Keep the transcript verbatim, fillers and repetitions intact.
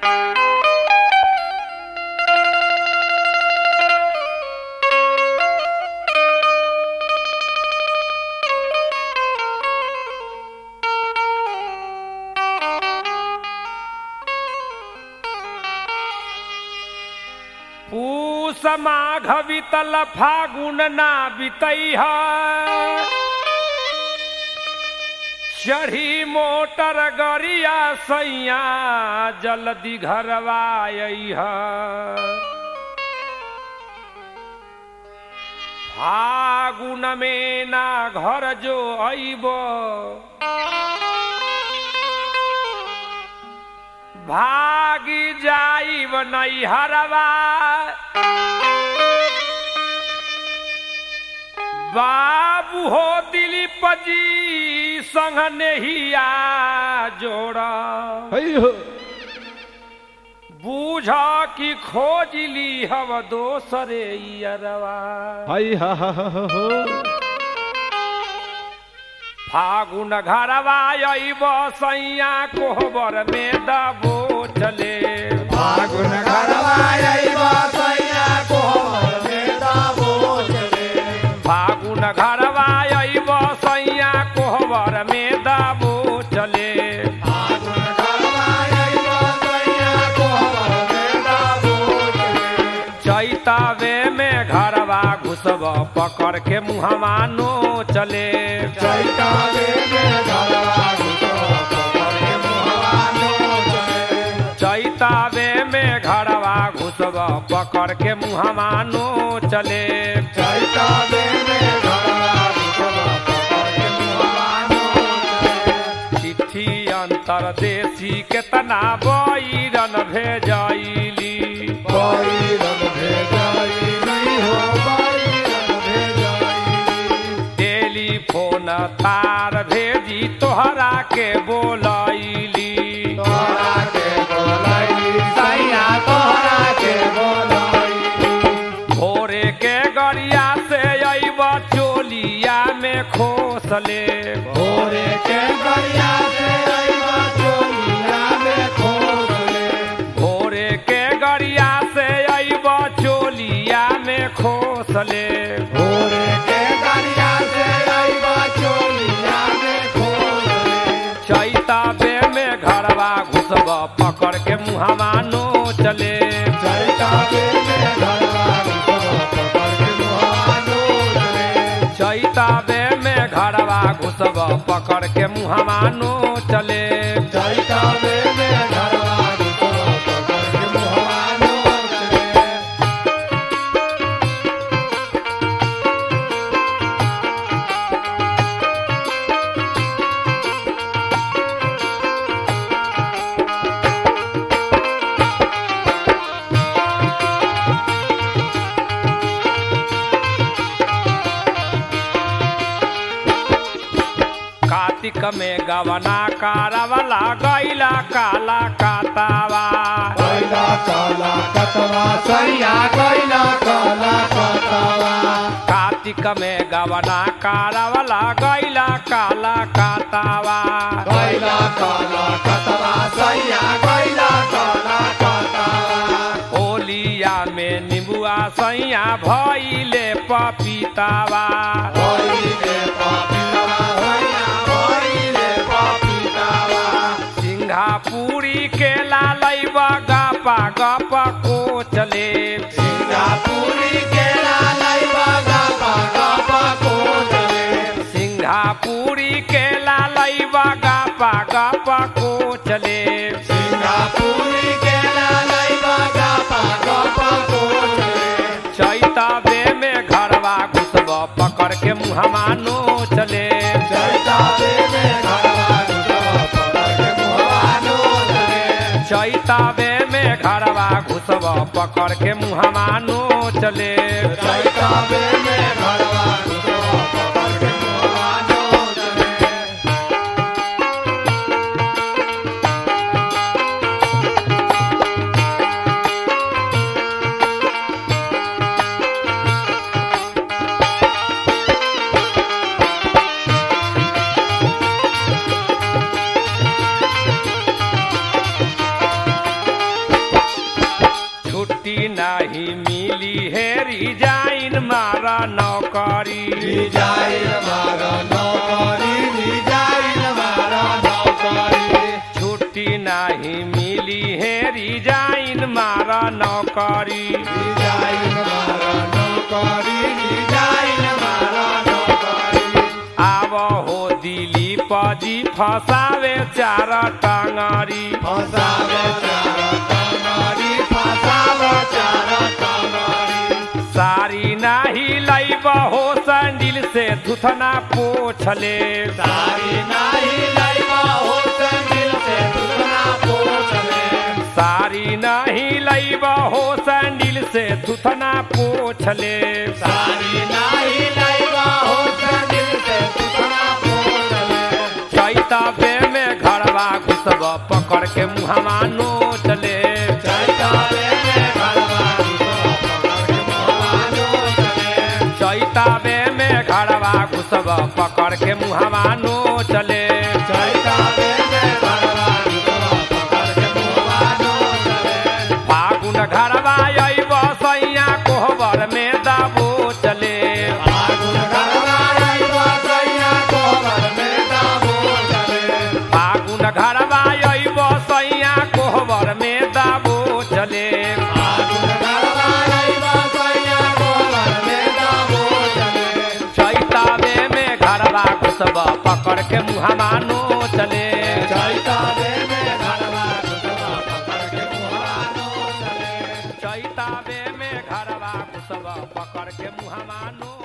पूस माघ बीतल फागुन ना बितैह चढ़ी मोटर गरिया सैया जल्दी घरवा अइह फागुन में ना घर जो अइब भागी जाइब नैहरवा बाबू हो दिलीप जी संग नेहिया जोड़ा बूझ की खोजली हव दोसरे इयरवा फागुन घरवा अइब सैया कोहबर में दबो चले फागुन घरवा अइब सैया कोहबर में दबो चले फागुन घरवा अइब सैया कोहबर में दबो चले फागुन घरवा अइब सैया कोहबर में दबो चले चैतावे में घरवा घुसब पकड़ के मुहवा नो चले चैतावे में घरवा घुसब पकड़ के मुहवा नो चले चैतावे में घरवा घुसब पकड़ के मुहवा नो चले चैतावे में घरवा घुसब पकड़ के मुहवा नो चले चिट्ठी अंतरदेशी केतना बैरन भेजैली बैरन भेजैली हो बैरन भेजैली टेलीफोन तार भेजी तोहरा के बोलैली तोहरा के बोलैली सैया तोहरा के बोलैली भोरे के गरिया से अइब चोलिया में खोसले भोरे के गरिया से अइब चोलिया में खोसले भोरे के गरिया से अइब चोलिया में खोसले भोरे के गरिया से अइब चोलिया में खोसले चैतावे में घरवा घुसब पकड़ के मुहवा नो चले चैतावे में घरवा घुसब पकड़ के मुहवा नो चले चैतावे में घरवा घुसब पकड़ के मुहवा नो चले चैतावे में घरवा घुसब पकड़ के मुहवा नो चले कार्तिक में गवना कारवला गैला काला कातावा गैला काला कतवा सैया गैला काला कतवा कार्तिक में गवना कारवला गैला काला कातावा गैला काला कतवा सैया गैला काला कतवा होलिया में निबुआ सैया भइले पपीतावा भइले पपीतावा सैया भइले पपीतावा सिंघापुरी के लालैब गपा गप को चले सिंगापुरी के लालैब गपा गप को चले सिंघापुरी के लालैब गपा गप को चले सिंगापुरी के लालैब गपा गप को चले चैतावे में घरवा घुसब पकड़ के मुहवा नो चले चैतावे में घरवा घुसब पकड़ के मुहवा नो चले चैतावे में घरवा घुसब पकड़ के मुहवा नो चले चैतावे में घरवा घुसब पकड़ के मुहवा नो चले रिजाइन मार नौकरी रिजाइन मार नौकरी छुट्टी नहीं मिली है रिजाइन मारा नौकरी रिजाइन मार नौकरी रिजाइन मार नौकरी आव हो दिली पजी फसावे चार टांगरी फसावे चार टांगरी फसावे चार टांगरी सारी नाही लैब हो सैंडिल से थुथना पोछले सारी नाही लैबा हो सैंडिल से थुथना पोछले सारी नहीं लैब हो सैंडिल से थुथना पोछले सारी नाही लैबा हो सैंडिल से थुथना पोछले चैताबे में घरवा घुसब पकड़ के मुहमा नोचले चैताबे में घरवा घुसब पकड़ के मुहवा नोचले चैताबे में घरवा घुसब पकड़ के मुहमा नोचले चैताबे में घरवा घुसब पकड़ के मुहवा नोचले फागुन घरवा अइब सैया कोहबर में दाबो चले फागुन घरवा अइबा सैया कोहबर में दाबो चले फागुन घरवा अइब सैया कोहबर में दाबो चले फागुन घरवा अइबा सैया कोहबर में दाबो चले चैताबे में घरवा घुसब पकड़ के मुहमा नोचले चैताबे में घरवा घुसब पकड़ के मुहवा नोचले चैताबे में घरवा घुसब पकड़ के मुहमा नो